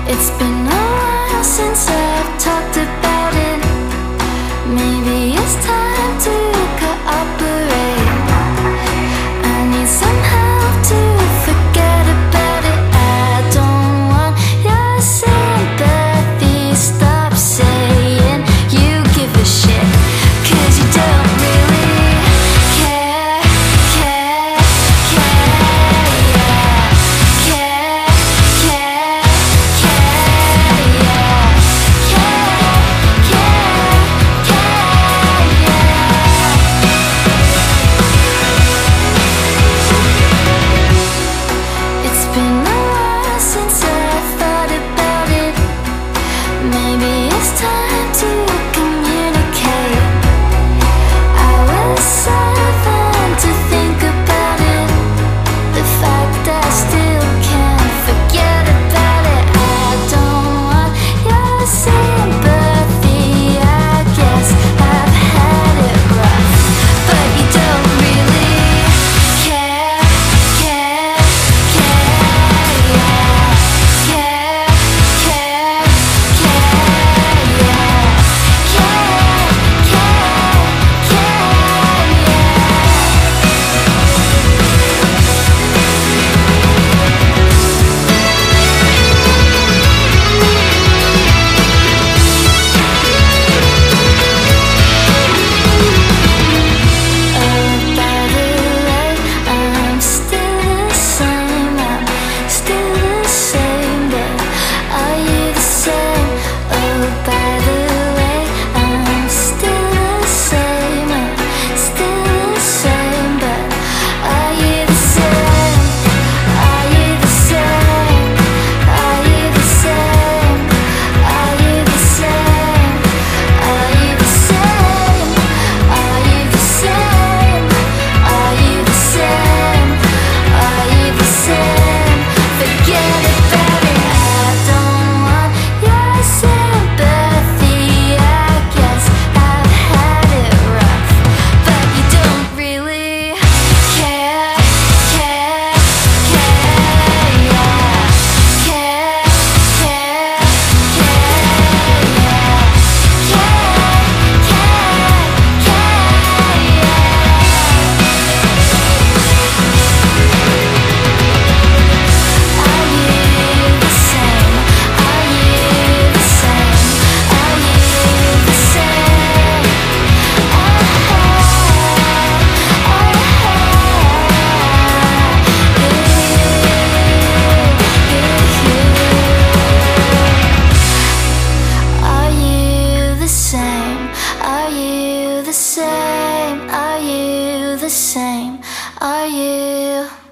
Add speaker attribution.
Speaker 1: It's been a while since I've talked about it. Maybe it's time to cooperate. I need some help to forget about it. I don't want your sympathy. Stop saying you give a shit, 'cause you don't really care, yeah. It's been a while since I thought about it. Maybe it's time to communicate. I was seven to think about it. The fact I still can't forget about it. I don't want your sympathy. I guess I've had it rough, but you don't really care, yeah. I'm still the same, but are you the same? Oh, by the way, I'm still the same, but are you the same? Are you the same? Are you the same? Are you the same? Are you the same? Are you the same? Are you the same? Are you the same? Forget about it. I don't want your sympathy. I guess I've had it rough, but you don't really care, yeah. Are you the same? Are you the same? Are you the same? Are you?